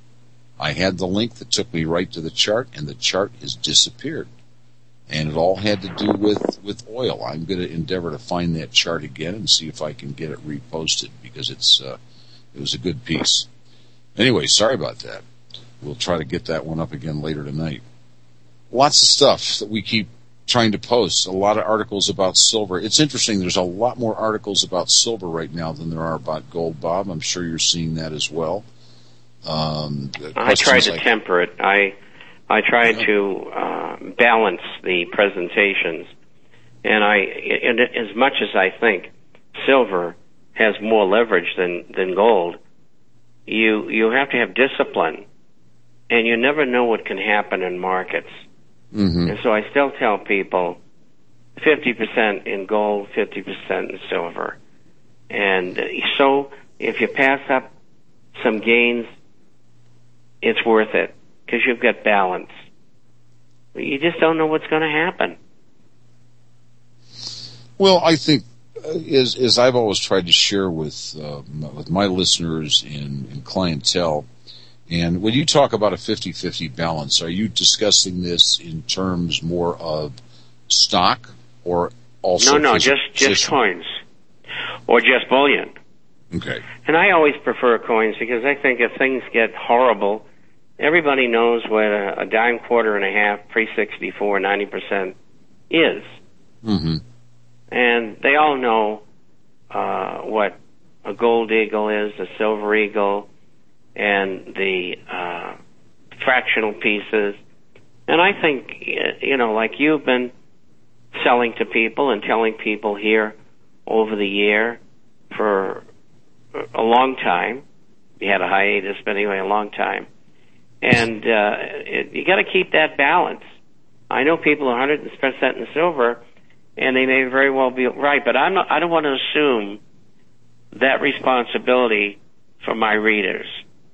I had the link that took me right to the chart, and the chart has disappeared. And it all had to do with, with oil. I'm going to endeavor to find that chart again and see if I can get it reposted, because it's uh, it was a good piece. Anyway, sorry about that. We'll try to get that one up again later tonight. Lots of stuff that we keep trying to post. A lot of articles about silver. It's interesting. There's a lot more articles about silver right now than there are about gold, Bob. I'm sure you're seeing that as well. Um, I tried to like, temper it. I I tried yeah. to uh, balance the presentations, and I, and as much as I think silver has more leverage than than gold, you you have to have discipline, and you never know what can happen in markets. Mm-hmm. And so I still tell people fifty percent in gold, fifty percent in silver, and so if you pass up some gains, it's worth it, because you've got balance. You just don't know what's going to happen. Well, I think, uh, as, as I've always tried to share with uh, with my listeners and, and clientele, and when you talk about a fifty-fifty balance, are you discussing this in terms more of stock or also... No, no, just, just coins or just bullion. Okay. And I always prefer coins, because I think if things get horrible, everybody knows what a, a dime, quarter, and a half, pre sixty-four, ninety percent is. Mm-hmm. And they all know uh, what a gold eagle is, a silver eagle, and the uh, fractional pieces. And I think, you know, like you've been selling to people and telling people here over the year for a long time. You had a hiatus, but anyway, a long time. And uh, it, you got to keep that balance. I know people are one hundred percent in silver, and they may very well be right, but I'm not, I don't want to assume that responsibility for my readers.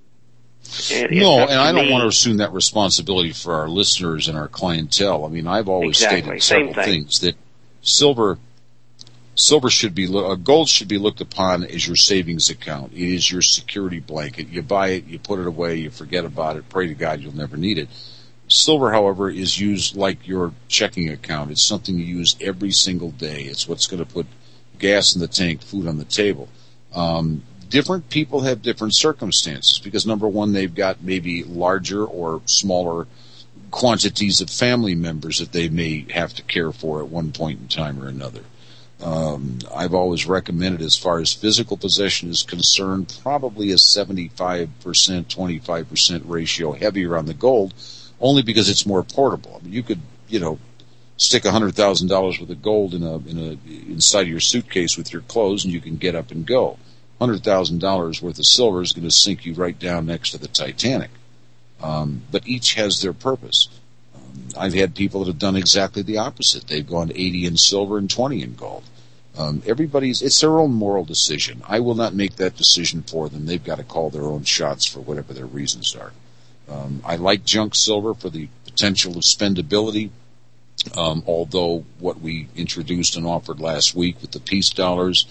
It, no, and I don't me. want to assume that responsibility for our listeners and our clientele. I mean, I've always exactly. stated several thing. things that silver... Silver should be, uh, gold should be looked upon as your savings account. It is your security blanket. You buy it, you put it away, you forget about it, pray to God you'll never need it. Silver, however, is used like your checking account. It's something you use every single day. It's what's going to put gas in the tank, food on the table. Um, different people have different circumstances, because number one, they've got maybe larger or smaller quantities of family members that they may have to care for at one point in time or another. Um, I've always recommended, as far as physical possession is concerned, probably a seventy-five percent, twenty-five percent ratio heavier on the gold, only because it's more portable. I mean, you could, you know, stick one hundred thousand dollars worth of gold in a, in a, inside of your suitcase with your clothes, and you can get up and go. one hundred thousand dollars worth of silver is going to sink you right down next to the Titanic. Um, but each has their purpose. I've had people that have done exactly the opposite. They've gone eighty in silver and twenty in gold. Um, everybody's, it's their own moral decision. I will not make that decision for them. They've got to call their own shots for whatever their reasons are. Um, I like junk silver for the potential of spendability, um, although what we introduced and offered last week with the peace dollars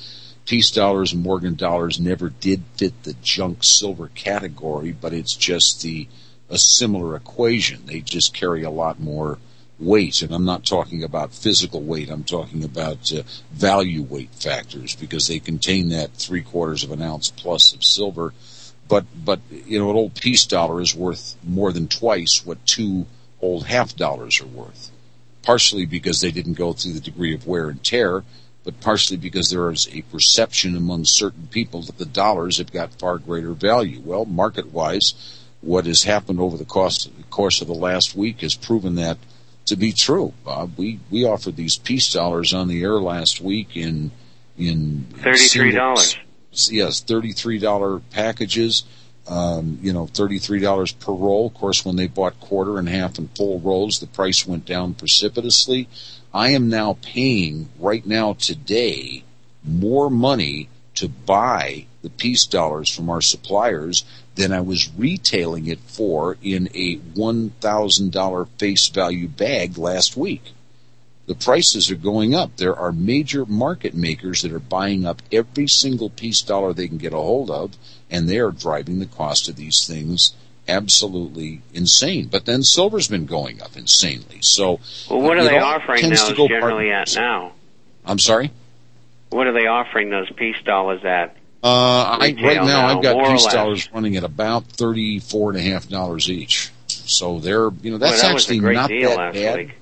Peace dollars and Morgan dollars never did fit the junk silver category, but it's just the a similar equation. They just carry a lot more weight, and I'm not talking about physical weight. I'm talking about uh, value weight factors, because they contain that three quarters of an ounce plus of silver. But but you know, an old peace dollar is worth more than twice what two old half dollars are worth. Partially because they didn't go through the degree of wear and tear, but partially because there is a perception among certain people that the dollars have got far greater value. Well, market-wise, what has happened over the course, the course of the last week has proven that to be true. Bob, we, we offered these peace dollars on the air last week in in thirty-three dollars. Yes, thirty-three dollars packages. Um, you know, thirty-three dollars per roll. Of course, when they bought quarter and half and full rolls, the price went down precipitously. I am now paying, right now today, more money to buy the peace dollars from our suppliers than I was retailing it for in a one thousand dollars face value bag last week. The prices are going up. There are major market makers that are buying up every single peace dollar they can get a hold of, and they are driving the cost of these things absolutely insane. But then silver's been going up insanely. So, well, what are they offering those generally at now? I'm sorry? What are they offering those peace dollars at? Uh, I, right now, now I've got peace less. dollars running at about thirty-four and a half dollars each. So they're, you know, that's well, that actually was a great not deal that last bad. Week.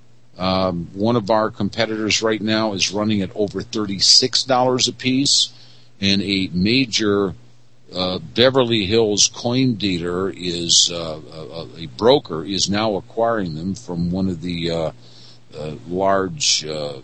Um, one of our competitors right now is running at over thirty-six dollars a piece, and a major uh, Beverly Hills coin dealer is uh, a, a broker is now acquiring them from one of the uh, uh, large uh,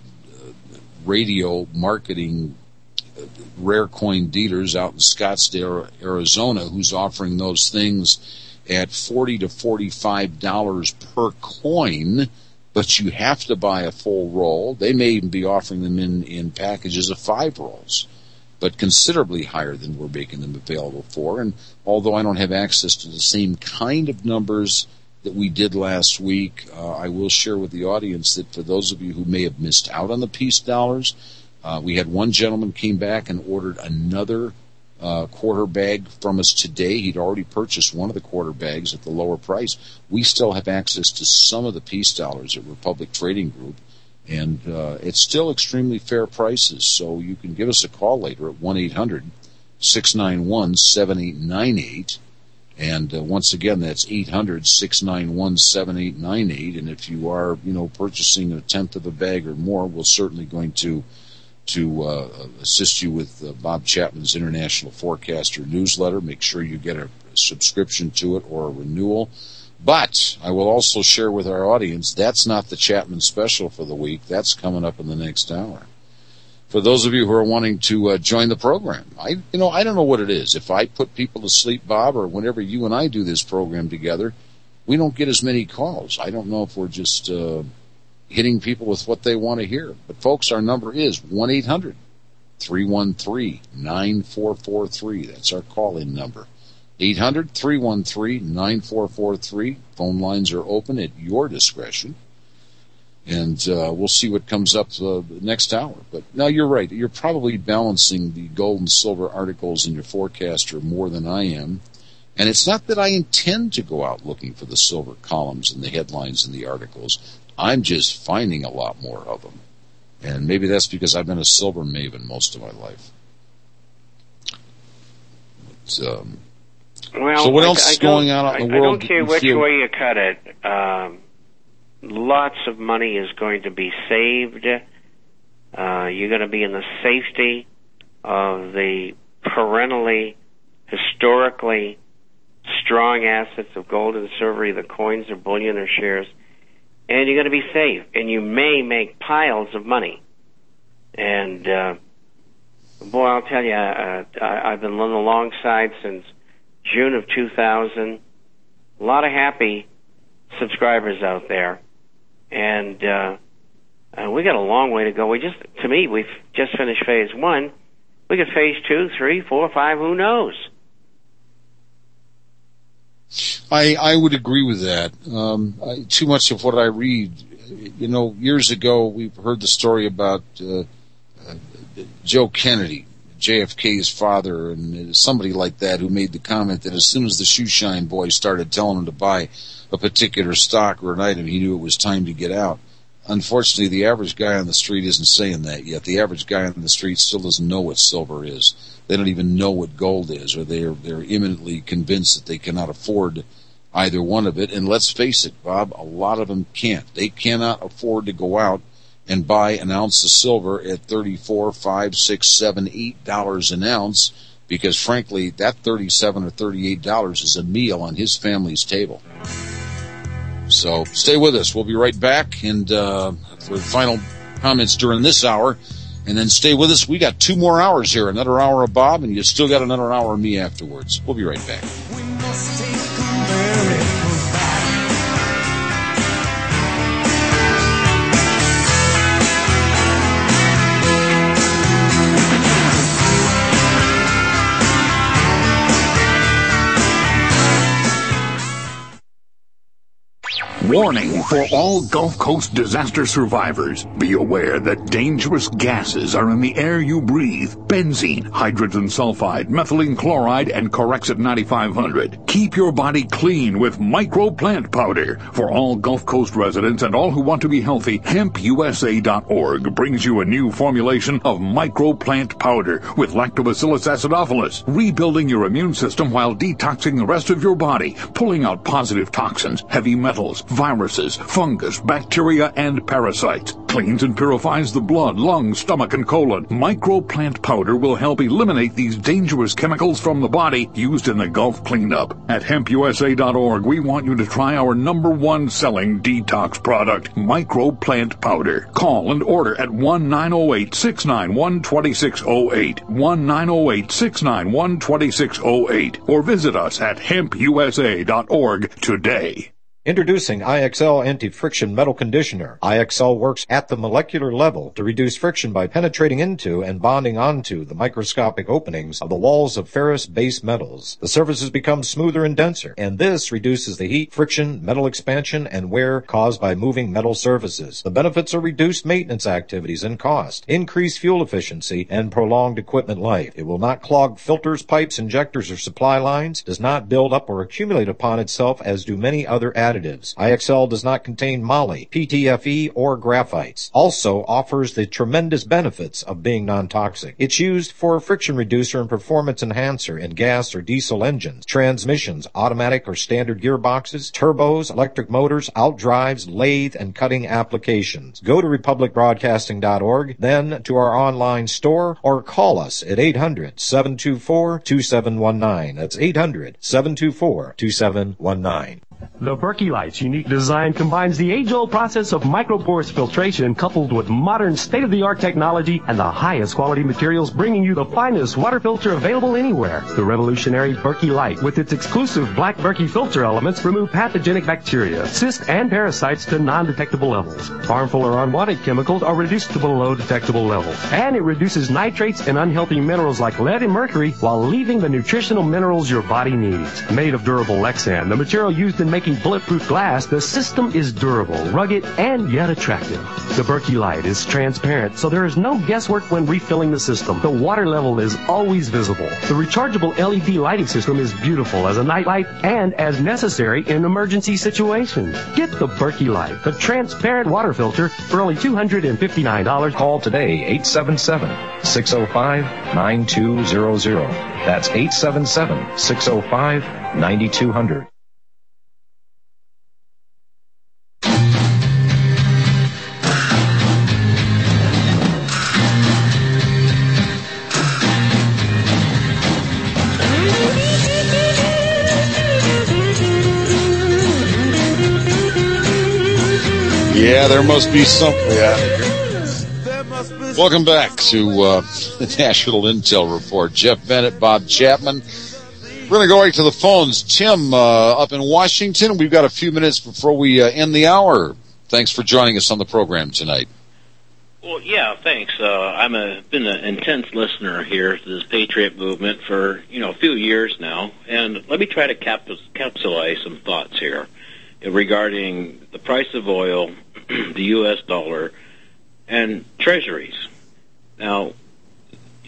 radio marketing uh, rare coin dealers out in Scottsdale, Arizona, who's offering those things at forty to forty-five dollars per coin. But you have to buy a full roll. They may even be offering them in, in packages of five rolls, but considerably higher than we're making them available for. And although I don't have access to the same kind of numbers that we did last week, uh, I will share with the audience that for those of you who may have missed out on the peace dollars, uh, we had one gentleman came back and ordered another Uh, quarter bag from us today. He'd already purchased one of the quarter bags at the lower price. We still have access to some of the peace dollars at Republic Trading Group, and uh, it's still extremely fair prices. So you can give us a call later at one eight hundred six nine one seven eight nine eight. And uh, once again, that's eight hundred six nine one seven eight nine eight. And if you are, you know, purchasing a tenth of a bag or more, we're certainly going to to uh, assist you with uh, Bob Chapman's International Forecaster newsletter. Make sure you get a subscription to it or a renewal. But I will also share with our audience, that's not the Chapman special for the week. That's coming up in the next hour. For those of you who are wanting to uh, join the program, I, you know, I don't know what it is. If I put people to sleep, Bob, or whenever you and I do this program together, we don't get as many calls. I don't know if we're just uh, hitting people with what they want to hear. But, folks, our number is one eight hundred three one three nine four four three. That's our call-in number. eight hundred three one three nine four four three. Phone lines are open at your discretion. And uh, we'll see what comes up uh, next hour. But, no, you're right. You're probably balancing the gold and silver articles in your forecaster more than I am. And it's not that I intend to go out looking for the silver columns and the headlines and the articles. I'm just finding a lot more of them. And maybe that's because I've been a silver maven most of my life. But, um, well, so what I, else I is going on out in the I world? I don't care which feel... way you cut it. Um, lots of money is going to be saved. Uh, you're going to be in the safety of the perennially, historically strong assets of gold and silver, either coins or bullion or shares. And you're going to be safe, and you may make piles of money. And, uh, boy, I'll tell you, uh, I, I've been on the long side since June of two thousand. A lot of happy subscribers out there. And uh, uh, we got a long way to go. We just, to me, we've just finished phase one. We got phase two, three, four, five, who knows? I, I would agree with that. Um, I, too much of what I read, you know, years ago we heard the story about uh, uh, Joe Kennedy J F K's father and somebody like that who made the comment that as soon as the shoe shine boy started telling him to buy a particular stock or an item, he knew it was time to get out. Unfortunately, the average guy on the street isn't saying that yet. The average guy on the street still doesn't know what silver is. They don't even know what gold is, or they're they're imminently convinced that they cannot afford either one of it. And let's face it, Bob, a lot of them can't. They cannot afford to go out and buy an ounce of silver at thirty-four, five, six, seven, eight dollars an ounce, because frankly, that thirty-seven or thirty-eight dollars is a meal on his family's table. So stay with us. We'll be right back, and uh, for the final comments during this hour, and then stay with us. We got two more hours here, another hour of Bob, and you still got another hour of me afterwards. We'll be right back. We must take America back. Warning for all Gulf Coast disaster survivors. Be aware that dangerous gases are in the air you breathe. Benzene, hydrogen sulfide, methylene chloride, and Corexit ninety-five hundred. Keep your body clean with Micro Plant Powder. For all Gulf Coast residents and all who want to be healthy, hemp U S A dot org brings you a new formulation of Micro Plant Powder with Lactobacillus acidophilus, rebuilding your immune system while detoxing the rest of your body, pulling out positive toxins, heavy metals, viruses, fungus, bacteria, and parasites. Cleans and purifies the blood, lungs, stomach, and colon. Micro Plant Powder will help eliminate these dangerous chemicals from the body used in the Gulf cleanup. At hemp U S A dot org, we want you to try our number one selling detox product, Micro Plant Powder. Call and order at one nine zero eight, six nine one, two six zero eight, one nine zero eight, six nine one, two six zero eight, or visit us at hemp U S A dot org today. Introducing I X L Anti-Friction Metal Conditioner. I X L works at the molecular level to reduce friction by penetrating into and bonding onto the microscopic openings of the walls of ferrous base metals. The surfaces become smoother and denser, and this reduces the heat, friction, metal expansion, and wear caused by moving metal surfaces. The benefits are reduced maintenance activities and cost, increased fuel efficiency, and prolonged equipment life. It will not clog filters, pipes, injectors, or supply lines, does not build up or accumulate upon itself as do many other additives. Additives. I X L does not contain moly, P T F E, or graphites. Also offers the tremendous benefits of being non-toxic. It's used for a friction reducer and performance enhancer in gas or diesel engines, transmissions, automatic or standard gearboxes, turbos, electric motors, outdrives, lathe, and cutting applications. Go to republic broadcasting dot org, then to our online store, or call us at eight hundred, seven two four, two seven one nine. That's eight hundred, seven two four, two seven one nine. The Berkey Light's unique design combines the age-old process of microporous filtration coupled with modern state-of-the-art technology and the highest quality materials, bringing you the finest water filter available anywhere. The revolutionary Berkey Light, with its exclusive black Berkey filter elements, remove pathogenic bacteria, cysts, and parasites to non-detectable levels. Harmful or unwanted chemicals are reduced to below detectable levels. And it reduces nitrates and unhealthy minerals like lead and mercury while leaving the nutritional minerals your body needs. Made of durable Lexan, the material used in making bulletproof glass, the system is durable, rugged, and yet attractive. The Berkey Light is transparent, so there is no guesswork when refilling the system. The water level is always visible. The rechargeable L E D lighting system is beautiful as a nightlight and as necessary in emergency situations. Get the Berkey Light, the transparent water filter, for only two hundred fifty-nine dollars. Call today, eight seven seven, six zero five, nine two zero zero. That's eight seven seven, six zero five, nine two zero zero. Yeah, there must be something. Yeah. Welcome back to uh, the National Intel Report. Jeff Bennett, Bob Chapman. We're going to go right to the phones. Tim, uh, up in Washington, we've got a few minutes before we uh, end the hour. Thanks for joining us on the program tonight. Well, yeah, thanks. Uh, I'm a been an intense listener here to this Patriot movement for, you know, a few years now. And let me try to cap- capsulize some thoughts here regarding the price of oil, the U S dollar, and treasuries. Now,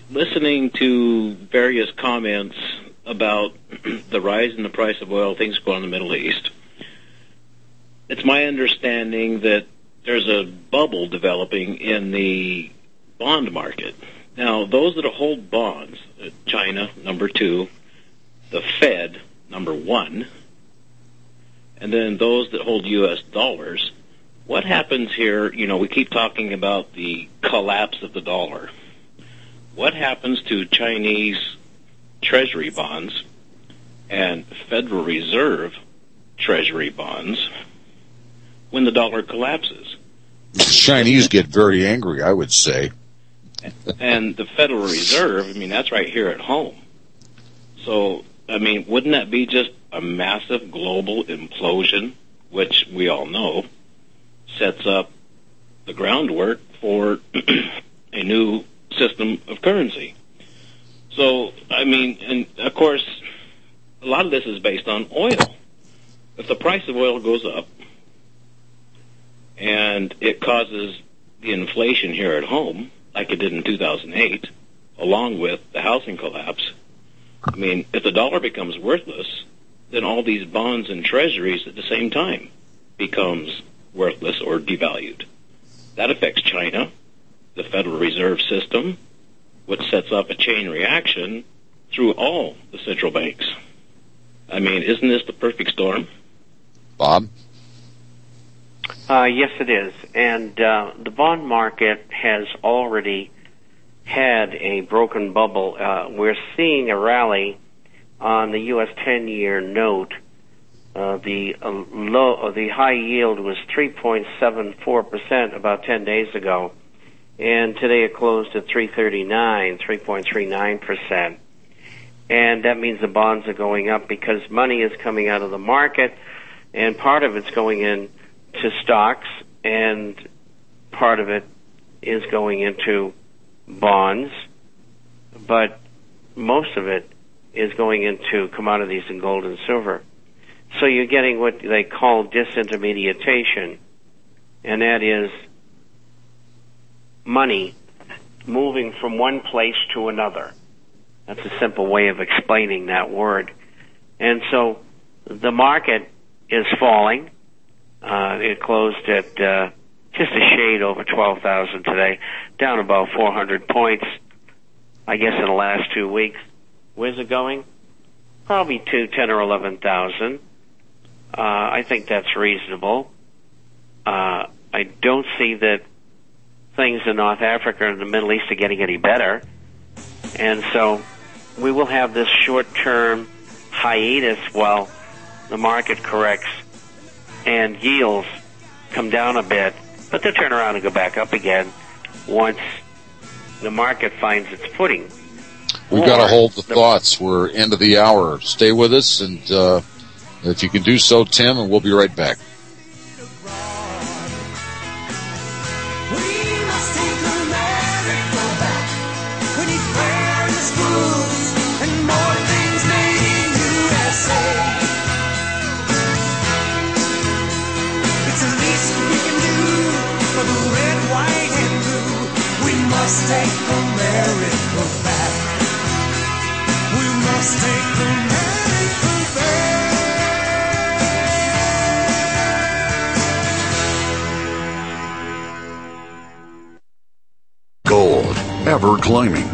listening to various comments about the rise in the price of oil, things going on in the Middle East, it's my understanding that there's a bubble developing in the bond market. Now, those that hold bonds, China, number two, the Fed, number one, and then those that hold U S dollars, what happens here? You know, we keep talking about the collapse of the dollar. What happens to Chinese Treasury bonds and Federal Reserve Treasury bonds when the dollar collapses? The Chinese get very angry, I would say. And the Federal Reserve, I mean, that's right here at home. So, I mean, wouldn't that be just a massive global implosion, which we all know sets up the groundwork for a new system of currency? So, I mean, and of course, a lot of this is based on oil. If the price of oil goes up and it causes the inflation here at home, like it did in two thousand eight, along with the housing collapse, I mean, if the dollar becomes worthless, then all these bonds and treasuries at the same time becomes worthless or devalued. That affects China, the Federal Reserve System, which sets up a chain reaction through all the central banks. I mean, isn't this the perfect storm? Bob? Uh, yes, it is. And uh, the bond market has already had a broken bubble. Uh, we're seeing a rally on the U S ten-year note. Uh, the uh, low, uh, the high yield was three point seven four percent about ten days ago, and today it closed at three thirty-nine, three point three nine percent. And that means the bonds are going up because money is coming out of the market, and part of it's going in to stocks, and part of it is going into bonds, but most of it is going into commodities and gold and silver. So you're getting what they call disintermediation, and that is money moving from one place to another. That's a simple way of explaining that word. And so the market is falling. Uh, it closed at uh, just a shade over twelve thousand today, down about four hundred points, I guess, in the last two weeks. Where's it going? Probably to ten or eleven thousand. Uh, I think that's reasonable. Uh, I don't see that things in North Africa and the Middle East are getting any better. And so we will have this short-term hiatus while the market corrects and yields come down a bit, but they'll turn around and go back up again once the market finds its footing. We've got to hold the, the thoughts. We're end of the hour. Stay with us, and uh, if you can do so, Tim, and we'll be right back. Must take America back. We must take America back. Gold, ever climbing.